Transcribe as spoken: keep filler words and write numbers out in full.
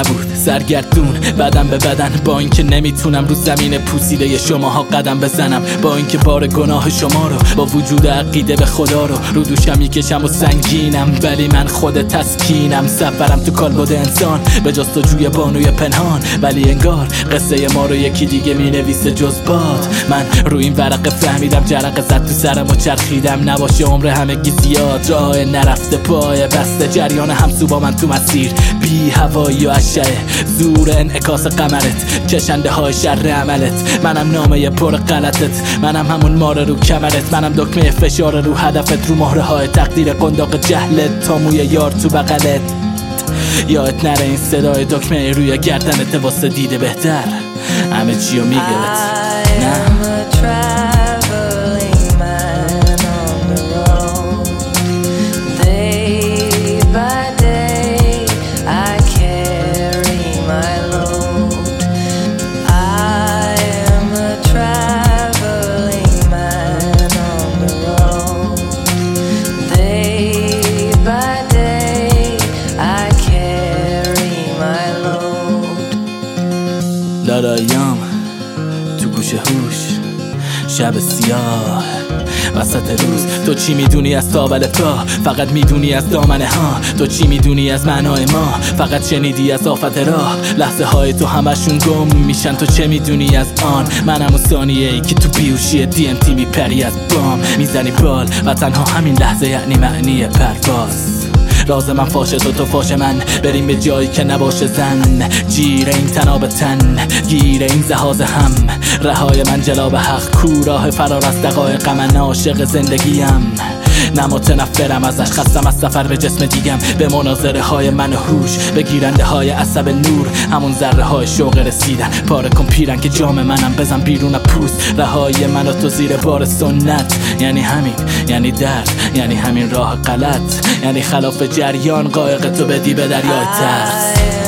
نبود سرگردون بدن به بدن، با اینکه نمیتونم رو زمین پوسیده شماها قدم بزنم، با اینکه بار گناه شما رو با وجود عقیده به خدا رو رو دوشم میکشم و سنگینم، ولی من خود تسکینم. سفرم تو کالبد انسان به جستجوی بانوی پنهان، ولی انگار قصه ما رو یکی دیگه مینویسه جز باد. من رو این ورقه فهمیدم جرقه زد تو سرم و چرخیدم، نباشه عمر همگی زیاد، راه نرفته پای بسته، جریان همسو با من تو مسیر، بی هوایی و اشعه زور انعکاس قمرت، کشنده های شر عملت. منم نامه پر غلطت، منم همون مار رو کمرت، منم دکمه فشار رو هدفت، رو مهره های تقدیر قنداق جهلت، تا موی یار تو بغلت. یادت نره این صدای دکمه روی گردنت واسه دیده بهتر همه چیو میگرد. نه دادایام تو گوش هوش شب سیاه وسط روز، تو چی میدونی از تاول پا؟ فقط میدونی از دامنه ها. تو چی میدونی از معنای ما؟ فقط شنیدی از آفت راه. لحظه های تو همشون گم میشن، تو چه میدونی از آن؟ منم اون ثانیه ای که تو بیوشی دی ام تی میپری از بام، میزنی بال و تنها همین لحظه یعنی معنی پرواز. راز من فاشه تو تو فاشه من، بریم به جایی که نباشه زن، جیر این تناب تن گیر این زهاز هم، رهای من جلاب حق کوراه فرار از دقایق، من عاشق زندگیم نه متنفرم ازش، خستم از سفر به جسم دیگم، به مناظره های من و هوش، به گیرنده های عصب نور، همون ذره های شوق رسیدن، پاره کن پیرن که جام منم، بزن بیرون پوست، رهای من و تو زیر بار سنت. یعنی همین، یعنی درد، یعنی همین راه غلط، یعنی خلاف جریان قایق تو بدی به دریای ترس.